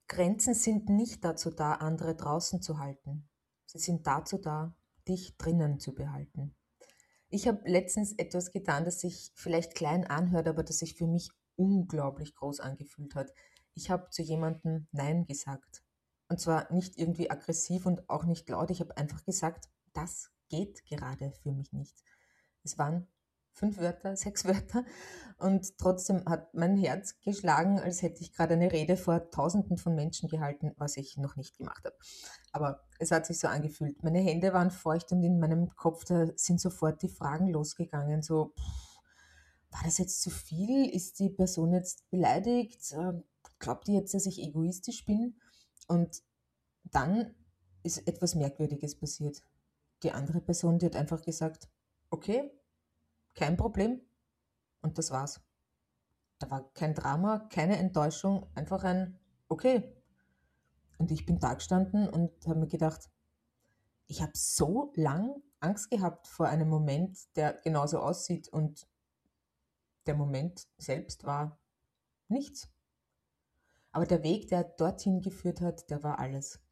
Grenzen sind nicht dazu da, andere draußen zu halten. Sie sind dazu da, dich drinnen zu behalten. Ich habe letztens etwas getan, das sich vielleicht klein anhört, aber das sich für mich unglaublich groß angefühlt hat. Ich habe zu jemandem Nein gesagt. Und zwar nicht irgendwie aggressiv und auch nicht laut. Ich habe einfach gesagt, das geht gerade für mich nicht. Es waren 5 Wörter, 6 Wörter und trotzdem hat mein Herz geschlagen, als hätte ich gerade eine Rede vor Tausenden von Menschen gehalten, was ich noch nicht gemacht habe. Aber es hat sich so angefühlt. Meine Hände waren feucht und in meinem Kopf, da sind sofort die Fragen losgegangen. So, war das jetzt zu viel? Ist die Person jetzt beleidigt? Glaubt die jetzt, dass ich egoistisch bin? Und dann ist etwas Merkwürdiges passiert. Die andere Person, die hat einfach gesagt, okay, kein Problem. Und das war's. Da war kein Drama, keine Enttäuschung, einfach ein okay. Und ich bin da gestanden und habe mir gedacht, ich habe so lang Angst gehabt vor einem Moment, der genauso aussieht und der Moment selbst war nichts. Aber der Weg, der dorthin geführt hat, der war alles.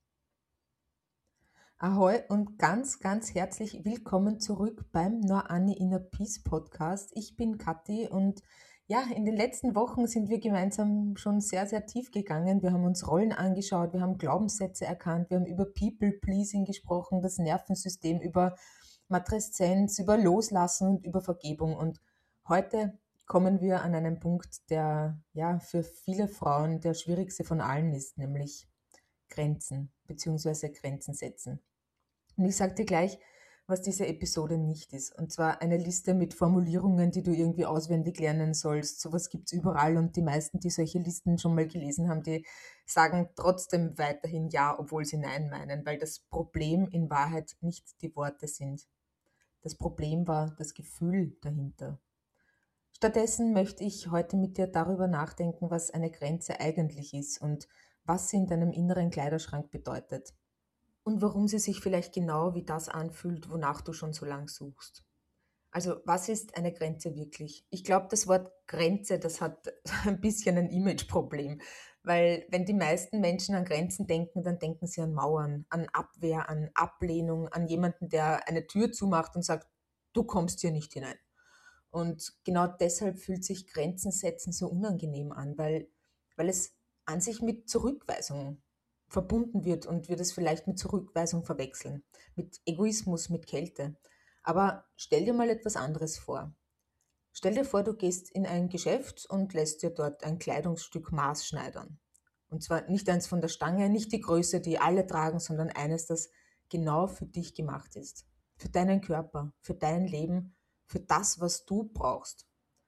Ahoi und ganz, ganz herzlich willkommen zurück beim Nor Anni Inner Peace Podcast. Ich bin Kathi und ja, in den letzten Wochen sind wir gemeinsam schon sehr, sehr tief gegangen. Wir haben uns Rollen angeschaut, wir haben Glaubenssätze erkannt, wir haben über People-Pleasing gesprochen, das Nervensystem, über Matreszenz, über Loslassen und über Vergebung. Und heute kommen wir an einen Punkt, der ja für viele Frauen der schwierigste von allen ist, nämlich Grenzen bzw. Grenzen setzen. Und ich sage dir gleich, was diese Episode nicht ist. Und zwar eine Liste mit Formulierungen, die du irgendwie auswendig lernen sollst. Sowas gibt's überall und die meisten, die solche Listen schon mal gelesen haben, die sagen trotzdem weiterhin Ja, obwohl sie Nein meinen, weil das Problem in Wahrheit nicht die Worte sind. Das Problem war das Gefühl dahinter. Stattdessen möchte ich heute mit dir darüber nachdenken, was eine Grenze eigentlich ist und was sie in deinem inneren Kleiderschrank bedeutet und warum sie sich vielleicht genau wie das anfühlt, wonach du schon so lang suchst. Also, was ist eine Grenze wirklich? Ich glaube, das Wort Grenze, das hat ein bisschen ein Imageproblem, weil wenn die meisten Menschen an Grenzen denken, dann denken sie an Mauern, an Abwehr, an Ablehnung, an jemanden, der eine Tür zumacht und sagt, du kommst hier nicht hinein. Und genau deshalb fühlt sich Grenzen setzen so unangenehm an, weil es an sich mit Zurückweisung verbunden wird und wir das vielleicht mit Zurückweisung verwechseln, mit Egoismus, mit Kälte. Aber stell dir mal etwas anderes vor. Stell dir vor, du gehst in ein Geschäft und lässt dir dort ein Kleidungsstück maßschneidern. Und zwar nicht eins von der Stange, nicht die Größe, die alle tragen, sondern eines, das genau für dich gemacht ist. Für deinen Körper, für dein Leben, für das, was du brauchst.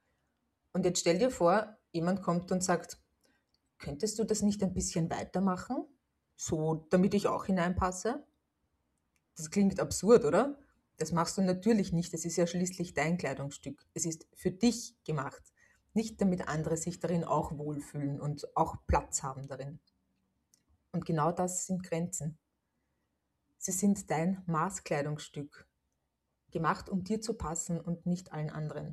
Und jetzt stell dir vor, jemand kommt und sagt, könntest du das nicht ein bisschen weitermachen? So, damit ich auch hineinpasse? Das klingt absurd, oder? Das machst du natürlich nicht. Es ist ja schließlich dein Kleidungsstück. Es ist für dich gemacht. Nicht damit andere sich darin auch wohlfühlen und auch Platz haben darin. Und genau das sind Grenzen. Sie sind dein Maßkleidungsstück, gemacht, um dir zu passen und nicht allen anderen.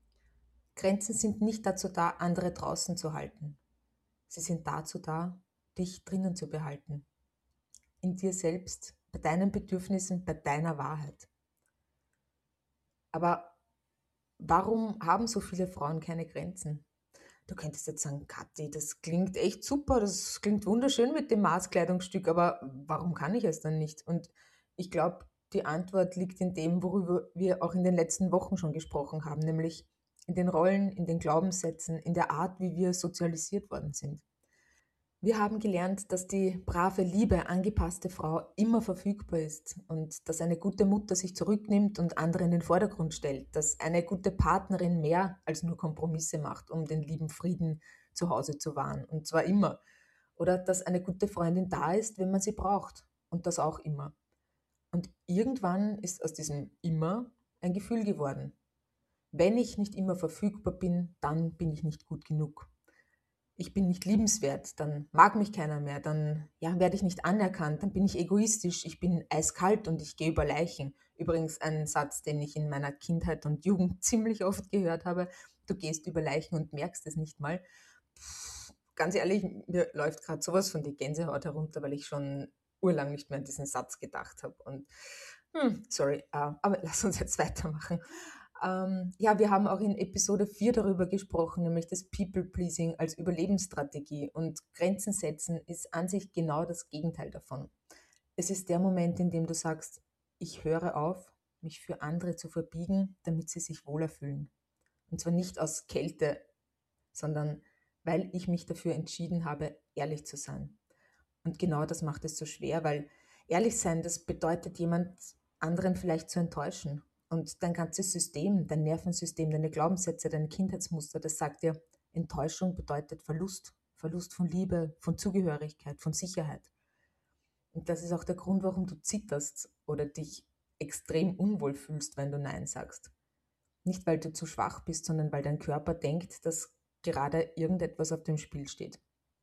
Grenzen sind nicht dazu da, andere draußen zu halten. Sie sind dazu da, dich drinnen zu behalten. In dir selbst, bei deinen Bedürfnissen, bei deiner Wahrheit. Aber warum haben so viele Frauen keine Grenzen? Du könntest jetzt sagen, Kathi, das klingt echt super, das klingt wunderschön mit dem Maßkleidungsstück, aber warum kann ich es dann nicht? Und ich glaube, die Antwort liegt in dem, worüber wir auch in den letzten Wochen schon gesprochen haben, nämlich in den Rollen, in den Glaubenssätzen, in der Art, wie wir sozialisiert worden sind. Wir haben gelernt, dass die brave, liebe, angepasste Frau immer verfügbar ist und dass eine gute Mutter sich zurücknimmt und andere in den Vordergrund stellt, dass eine gute Partnerin mehr als nur Kompromisse macht, um den lieben Frieden zu Hause zu wahren, und zwar immer. Oder dass eine gute Freundin da ist, wenn man sie braucht, und das auch immer. Und irgendwann ist aus diesem immer ein Gefühl geworden. Wenn ich nicht immer verfügbar bin, dann bin ich nicht gut genug. Ich bin nicht liebenswert, dann mag mich keiner mehr, dann ja, werde ich nicht anerkannt, dann bin ich egoistisch, ich bin eiskalt und ich gehe über Leichen. Übrigens ein Satz, den ich in meiner Kindheit und Jugend ziemlich oft gehört habe. Du gehst über Leichen und merkst es nicht mal. ganz ehrlich, mir läuft gerade sowas von die Gänsehaut herunter, weil ich schon urlang nicht mehr an diesen Satz gedacht habe. Und sorry, aber lass uns jetzt weitermachen. Ja, wir haben auch in Episode 4 darüber gesprochen, nämlich das People-Pleasing als Überlebensstrategie. Und Grenzen setzen ist an sich genau das Gegenteil davon. Es ist der Moment, in dem du sagst, ich höre auf, mich für andere zu verbiegen, damit sie sich wohler fühlen. Und zwar nicht aus Kälte, sondern weil ich mich dafür entschieden habe, ehrlich zu sein. Und genau das macht es so schwer, weil ehrlich sein, das bedeutet, jemand anderen vielleicht zu enttäuschen. Und dein ganzes System, dein Nervensystem, deine Glaubenssätze, deine Kindheitsmuster, das sagt dir, Enttäuschung bedeutet Verlust. Verlust von Liebe, von Zugehörigkeit, von Sicherheit. Und das ist auch der Grund, warum du zitterst oder dich extrem unwohl fühlst, wenn du Nein sagst. Nicht, weil du zu schwach bist, sondern weil dein Körper denkt, dass gerade irgendetwas auf dem Spiel steht.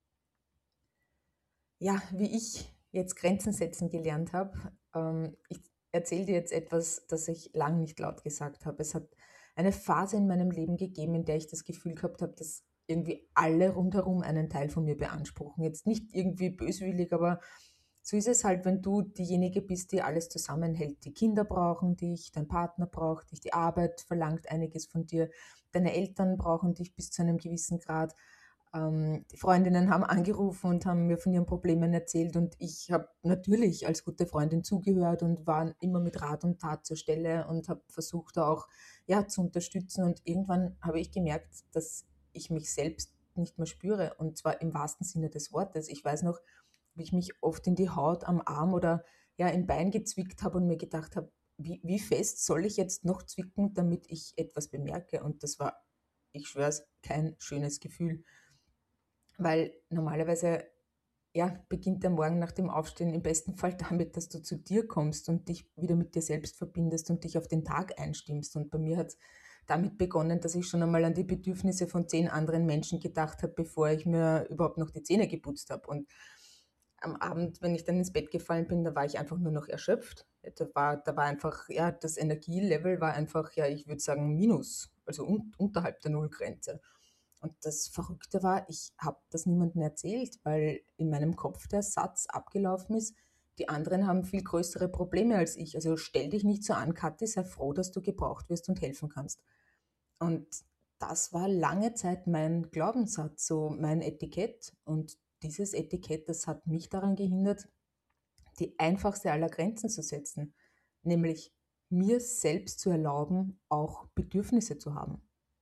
Ja, wie ich jetzt Grenzen setzen gelernt habe, ich erzähle dir jetzt etwas, das ich lang nicht laut gesagt habe. Es hat eine Phase in meinem Leben gegeben, in der ich das Gefühl gehabt habe, dass irgendwie alle rundherum einen Teil von mir beanspruchen. Jetzt nicht irgendwie böswillig, aber so ist es halt, wenn du diejenige bist, die alles zusammenhält. Die Kinder brauchen dich, dein Partner braucht dich, die Arbeit verlangt einiges von dir, deine Eltern brauchen dich bis zu einem gewissen Grad. Die Freundinnen haben angerufen und haben mir von ihren Problemen erzählt und ich habe natürlich als gute Freundin zugehört und war immer mit Rat und Tat zur Stelle und habe versucht da auch ja, zu unterstützen und irgendwann habe ich gemerkt, dass ich mich selbst nicht mehr spüre und zwar im wahrsten Sinne des Wortes. Ich weiß noch, wie ich mich oft in die Haut am Arm oder ja, im Bein gezwickt habe und mir gedacht habe, wie fest soll ich jetzt noch zwicken, damit ich etwas bemerke? Und das war, ich schwöre es, kein schönes Gefühl. Weil normalerweise ja, beginnt der Morgen nach dem Aufstehen im besten Fall damit, dass du zu dir kommst und dich wieder mit dir selbst verbindest und dich auf den Tag einstimmst. Und bei mir hat es damit begonnen, dass ich schon einmal an die Bedürfnisse von 10 anderen Menschen gedacht habe, bevor ich mir überhaupt noch die Zähne geputzt habe. Und am Abend, wenn ich dann ins Bett gefallen bin, da war ich einfach nur noch erschöpft. Da war einfach, ja, das Energielevel war einfach, ja, ich würde sagen, minus, also unterhalb der Nullgrenze. Und das Verrückte war, ich habe das niemandem erzählt, weil in meinem Kopf der Satz abgelaufen ist, die anderen haben viel größere Probleme als ich. Also stell dich nicht so an, Kathi, sei froh, dass du gebraucht wirst und helfen kannst. Und das war lange Zeit mein Glaubenssatz, so mein Etikett. Und dieses Etikett, das hat mich daran gehindert, die einfachste aller Grenzen zu setzen, nämlich mir selbst zu erlauben, auch Bedürfnisse zu haben.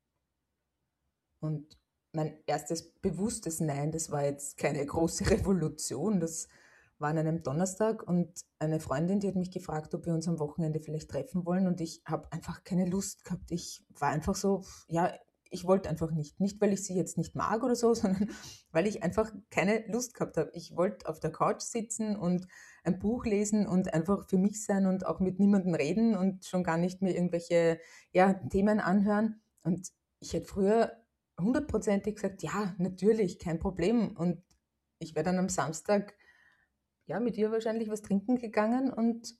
Und mein erstes bewusstes Nein, das war jetzt keine große Revolution, das war an einem Donnerstag und eine Freundin, die hat mich gefragt, ob wir uns am Wochenende vielleicht treffen wollen und ich habe einfach keine Lust gehabt. Ich war einfach so, ja, ich wollte einfach nicht. Nicht, weil ich sie jetzt nicht mag oder so, sondern weil ich einfach keine Lust gehabt habe. Ich wollte auf der Couch sitzen und ein Buch lesen und einfach für mich sein und auch mit niemandem reden und schon gar nicht mir irgendwelche ja, Themen anhören. Und ich hätte früher hundertprozentig gesagt, ja, natürlich, kein Problem. Und ich wäre dann am Samstag ja, mit ihr wahrscheinlich was trinken gegangen und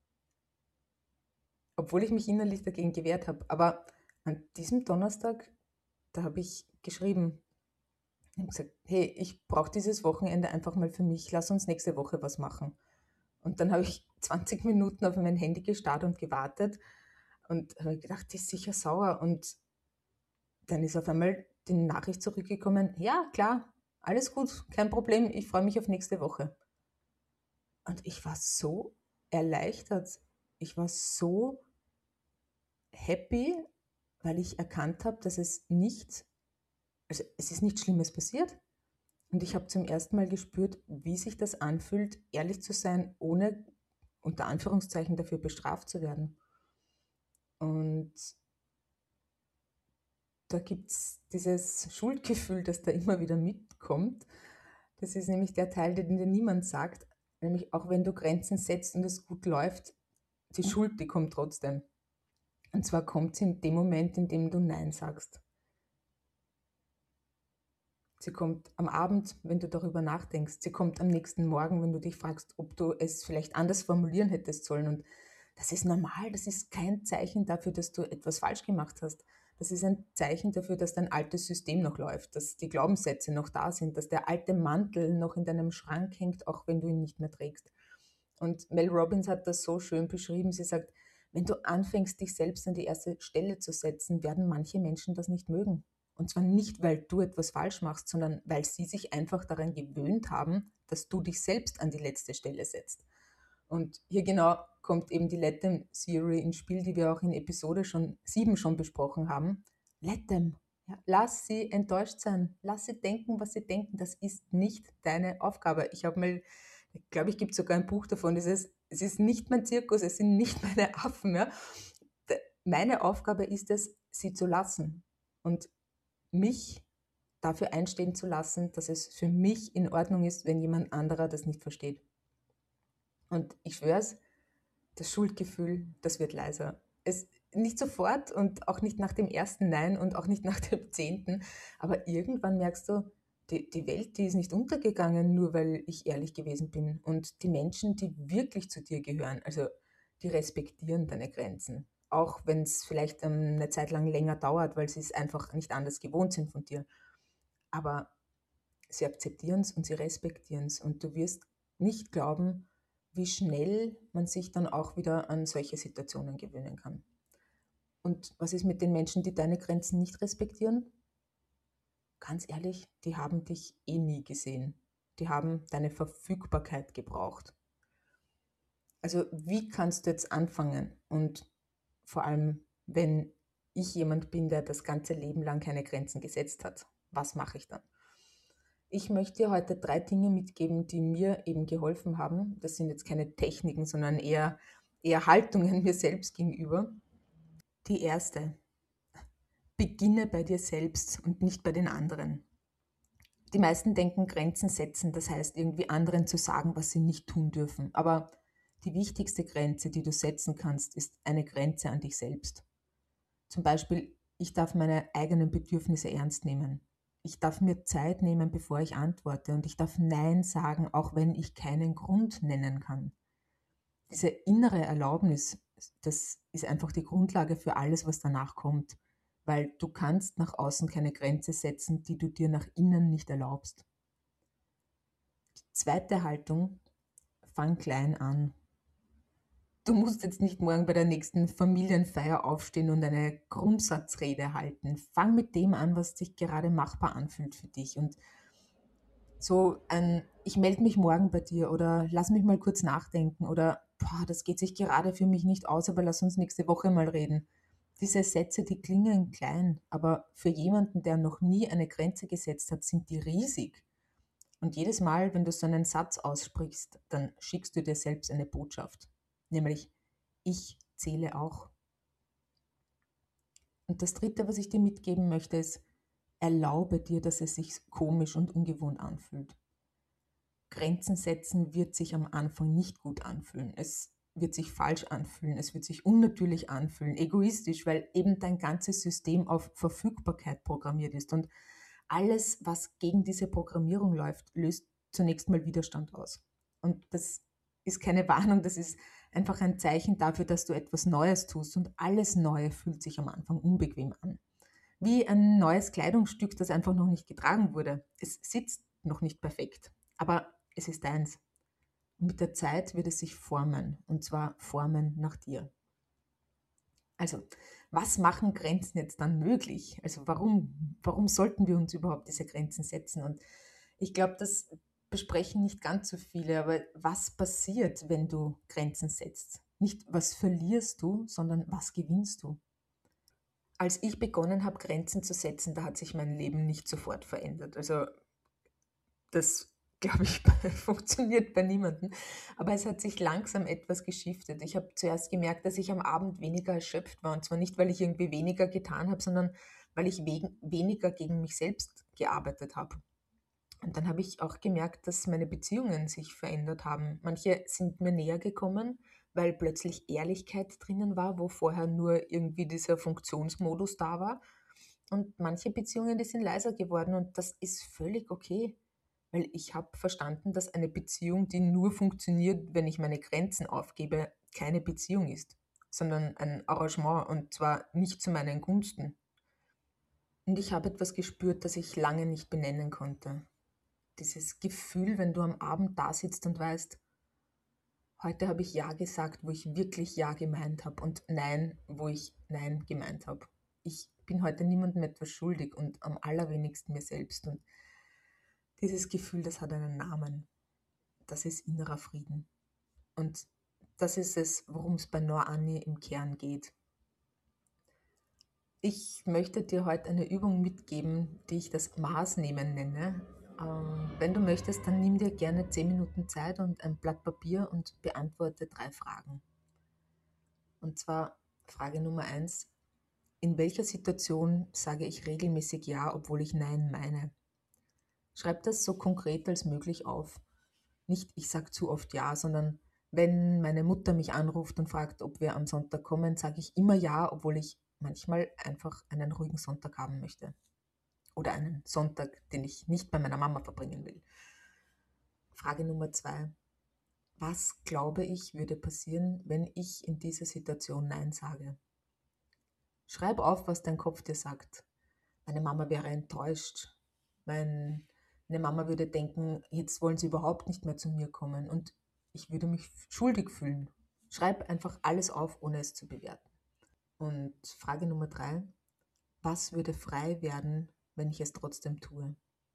obwohl ich mich innerlich dagegen gewehrt habe. Aber an diesem Donnerstag, da habe ich geschrieben und gesagt, hey, ich brauche dieses Wochenende einfach mal für mich, lass uns nächste Woche was machen. Und dann habe ich 20 Minuten auf mein Handy gestarrt und gewartet und habe gedacht, die ist sicher sauer. Und dann ist auf einmal die Nachricht zurückgekommen, ja, klar, alles gut, kein Problem, ich freue mich auf nächste Woche. Und ich war so erleichtert, ich war so happy, weil ich erkannt habe, dass also es ist nichts Schlimmes passiert. Und ich habe zum ersten Mal gespürt, wie sich das anfühlt, ehrlich zu sein, ohne unter Anführungszeichen dafür bestraft zu werden. Und da gibt es dieses Schuldgefühl, das da immer wieder mitkommt. Das ist nämlich der Teil, den dir niemand sagt. Nämlich auch wenn du Grenzen setzt und es gut läuft, die Schuld, die kommt trotzdem. Und zwar kommt sie in dem Moment, in dem du Nein sagst. Sie kommt am Abend, wenn du darüber nachdenkst. Sie kommt am nächsten Morgen, wenn du dich fragst, ob du es vielleicht anders formulieren hättest sollen. Und das ist normal, das ist kein Zeichen dafür, dass du etwas falsch gemacht hast. das ist ein Zeichen dafür, dass dein altes System noch läuft, dass die Glaubenssätze noch da sind, dass der alte Mantel noch in deinem Schrank hängt, auch wenn du ihn nicht mehr trägst. Und Mel Robbins hat das so schön beschrieben. Sie sagt, wenn du anfängst, dich selbst an die erste Stelle zu setzen, werden manche Menschen das nicht mögen. Und zwar nicht, weil du etwas falsch machst, sondern weil sie sich einfach daran gewöhnt haben, dass du dich selbst an die letzte Stelle setzt. Und hier genau kommt eben die Let Them Theory ins Spiel, die wir auch in Episode 7 schon besprochen haben. Let them. Ja, lass sie enttäuscht sein. Lass sie denken, was sie denken. Das ist nicht deine Aufgabe. Ich habe mal, ich glaube, ich gibt sogar ein Buch davon, dieses, es ist nicht mein Zirkus, es sind nicht meine Affen. Ja. Meine Aufgabe ist es, sie zu lassen und mich dafür einstehen zu lassen, dass es für mich in Ordnung ist, wenn jemand anderer das nicht versteht. Und ich schwör's, das Schuldgefühl, das wird leiser. Es nicht sofort und auch nicht nach dem ersten Nein und auch nicht nach dem 10., aber irgendwann merkst du, die Welt, die ist nicht untergegangen, nur weil ich ehrlich gewesen bin. Und die Menschen, die wirklich zu dir gehören, also die respektieren deine Grenzen. Auch wenn es vielleicht eine Zeit lang länger dauert, weil sie es einfach nicht anders gewohnt sind von dir. Aber sie akzeptieren es und sie respektieren es. Und du wirst nicht glauben, wie schnell man sich dann auch wieder an solche Situationen gewöhnen kann. Und was ist mit den Menschen, die deine Grenzen nicht respektieren? Ganz ehrlich, die haben dich eh nie gesehen. Die haben deine Verfügbarkeit gebraucht. Also wie kannst du jetzt anfangen? Und vor allem, wenn ich jemand bin, der das ganze Leben lang keine Grenzen gesetzt hat, was mache ich dann? Ich möchte dir heute 3 Dinge mitgeben, die mir eben geholfen haben. Das sind jetzt keine Techniken, sondern eher Haltungen mir selbst gegenüber. Die erste, beginne bei dir selbst und nicht bei den anderen. Die meisten denken, Grenzen setzen, das heißt irgendwie anderen zu sagen, was sie nicht tun dürfen. Aber die wichtigste Grenze, die du setzen kannst, ist eine Grenze an dich selbst. Zum Beispiel, ich darf meine eigenen Bedürfnisse ernst nehmen. Ich darf mir Zeit nehmen, bevor ich antworte, und ich darf Nein sagen, auch wenn ich keinen Grund nennen kann. Diese innere Erlaubnis, das ist einfach die Grundlage für alles, was danach kommt, weil du kannst nach außen keine Grenze setzen, die du dir nach innen nicht erlaubst. Die zweite Haltung, fang klein an. Du musst jetzt nicht morgen bei der nächsten Familienfeier aufstehen und eine Grundsatzrede halten. Fang mit dem an, was sich gerade machbar anfühlt für dich. Und so ein, ich melde mich morgen bei dir oder lass mich mal kurz nachdenken oder boah, das geht sich gerade für mich nicht aus, aber lass uns nächste Woche mal reden. Diese Sätze, die klingen klein, aber für jemanden, der noch nie eine Grenze gesetzt hat, sind die riesig. Und jedes Mal, wenn du so einen Satz aussprichst, dann schickst du dir selbst eine Botschaft. Nämlich, ich zähle auch. Und das Dritte, was ich dir mitgeben möchte, ist, erlaube dir, dass es sich komisch und ungewohnt anfühlt. Grenzen setzen wird sich am Anfang nicht gut anfühlen. Es wird sich falsch anfühlen, es wird sich unnatürlich anfühlen, egoistisch, weil eben dein ganzes System auf Verfügbarkeit programmiert ist. Und alles, was gegen diese Programmierung läuft, löst zunächst mal Widerstand aus. Und das ist keine Warnung, das ist einfach ein Zeichen dafür, dass du etwas Neues tust. Und alles Neue fühlt sich am Anfang unbequem an. Wie ein neues Kleidungsstück, das einfach noch nicht getragen wurde. Es sitzt noch nicht perfekt, aber es ist deins. Und mit der Zeit wird es sich formen, und zwar formen nach dir. Also, was machen Grenzen jetzt dann möglich? Also, warum sollten wir uns überhaupt diese Grenzen setzen? Und ich glaube, das besprechen nicht ganz so viele, aber was passiert, wenn du Grenzen setzt? Nicht, was verlierst du, sondern was gewinnst du? Als ich begonnen habe, Grenzen zu setzen, da hat sich mein Leben nicht sofort verändert. Also das, glaube ich, funktioniert bei niemandem. Aber es hat sich langsam etwas geschiftet. Ich habe zuerst gemerkt, dass ich am Abend weniger erschöpft war. Und zwar nicht, weil ich irgendwie weniger getan habe, sondern weil ich weniger gegen mich selbst gearbeitet habe. Und dann habe ich auch gemerkt, dass meine Beziehungen sich verändert haben. Manche sind mir näher gekommen, weil plötzlich Ehrlichkeit drinnen war, wo vorher nur irgendwie dieser Funktionsmodus da war. Und manche Beziehungen, die sind leiser geworden und das ist völlig okay, weil ich habe verstanden, dass eine Beziehung, die nur funktioniert, wenn ich meine Grenzen aufgebe, keine Beziehung ist, sondern ein Arrangement und zwar nicht zu meinen Gunsten. Und ich habe etwas gespürt, das ich lange nicht benennen konnte. Dieses Gefühl, wenn du am Abend da sitzt und weißt, heute habe ich Ja gesagt, wo ich wirklich Ja gemeint habe und Nein, wo ich Nein gemeint habe. Ich bin heute niemandem etwas schuldig und am allerwenigsten mir selbst. Und dieses Gefühl, das hat einen Namen. Das ist innerer Frieden. Und das ist es, worum es bei Noor Anni im Kern geht. Ich möchte dir heute eine Übung mitgeben, die ich das Maßnehmen nenne. Wenn du möchtest, dann nimm dir gerne 10 Minuten Zeit und ein Blatt Papier und beantworte 3 Fragen. Und zwar Frage Nummer 1. In welcher Situation sage ich regelmäßig Ja, obwohl ich Nein meine? Schreib das so konkret als möglich auf. Nicht, ich sage zu oft Ja, sondern wenn meine Mutter mich anruft und fragt, ob wir am Sonntag kommen, sage ich immer Ja, obwohl ich manchmal einfach einen ruhigen Sonntag haben möchte. Oder einen Sonntag, den ich nicht bei meiner Mama verbringen will. Frage Nummer 2. Was glaube ich würde passieren, wenn ich in dieser Situation Nein sage? Schreib auf, was dein Kopf dir sagt. Meine Mama wäre enttäuscht. Meine Mama würde denken, jetzt wollen sie überhaupt nicht mehr zu mir kommen und ich würde mich schuldig fühlen. Schreib einfach alles auf, ohne es zu bewerten. Und Frage Nummer 3. Was würde frei werden, wenn ich es trotzdem tue?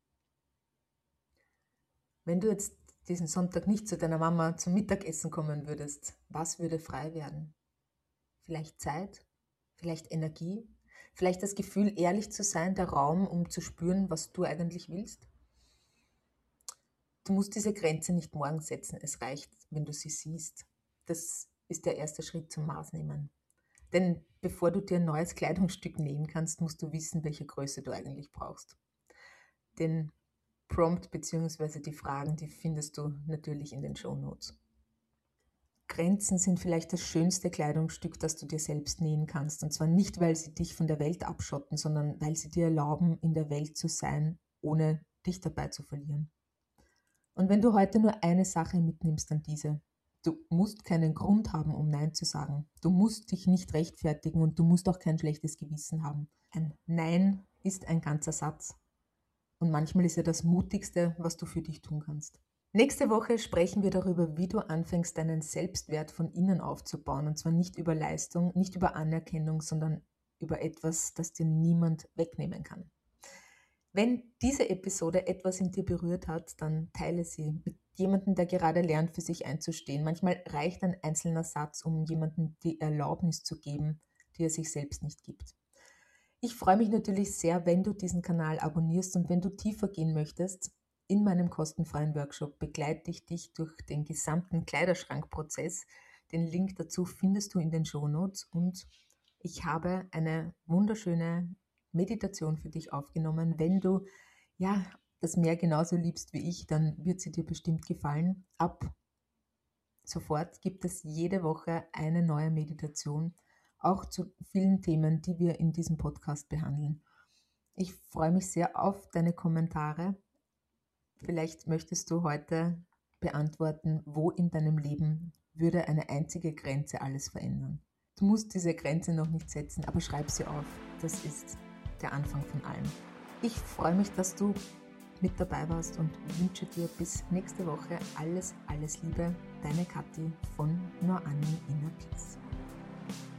Wenn du jetzt diesen Sonntag nicht zu deiner Mama zum Mittagessen kommen würdest, was würde frei werden? Vielleicht Zeit? Vielleicht Energie? Vielleicht das Gefühl, ehrlich zu sein, der Raum, um zu spüren, was du eigentlich willst? Du musst diese Grenze nicht morgen setzen, es reicht, wenn du sie siehst. Das ist der erste Schritt zum Maßnehmen. Denn bevor du dir ein neues Kleidungsstück nähen kannst, musst du wissen, welche Größe du eigentlich brauchst. Den Prompt bzw. die Fragen, die findest du natürlich in den Shownotes. Grenzen sind vielleicht das schönste Kleidungsstück, das du dir selbst nähen kannst. Und zwar nicht, weil sie dich von der Welt abschotten, sondern weil sie dir erlauben, in der Welt zu sein, ohne dich dabei zu verlieren. Und wenn du heute nur eine Sache mitnimmst, dann diese. Du musst keinen Grund haben, um Nein zu sagen. Du musst dich nicht rechtfertigen und du musst auch kein schlechtes Gewissen haben. Ein Nein ist ein ganzer Satz. Und manchmal ist er das Mutigste, was du für dich tun kannst. Nächste Woche sprechen wir darüber, wie du anfängst, deinen Selbstwert von innen aufzubauen. Und zwar nicht über Leistung, nicht über Anerkennung, sondern über etwas, das dir niemand wegnehmen kann. Wenn diese Episode etwas in dir berührt hat, dann teile sie mit jemandem, der gerade lernt, für sich einzustehen. Manchmal reicht ein einzelner Satz, um jemandem die Erlaubnis zu geben, die er sich selbst nicht gibt. Ich freue mich natürlich sehr, wenn du diesen Kanal abonnierst und wenn du tiefer gehen möchtest. In meinem kostenfreien Workshop begleite ich dich durch den gesamten Kleiderschrankprozess. Den Link dazu findest du in den Shownotes und ich habe eine wunderschöne Meditation für dich aufgenommen. Wenn du das Meer genauso liebst wie ich, dann wird sie dir bestimmt gefallen. Ab sofort gibt es jede Woche eine neue Meditation, auch zu vielen Themen, die wir in diesem Podcast behandeln. Ich freue mich sehr auf deine Kommentare. Vielleicht möchtest du heute beantworten, wo in deinem Leben würde eine einzige Grenze alles verändern. Du musst diese Grenze noch nicht setzen, aber schreib sie auf. Das ist der Anfang von allem. Ich freue mich, dass du mit dabei warst und wünsche dir bis nächste Woche alles Liebe. Deine Kathi von Noor Anni Inner Peace.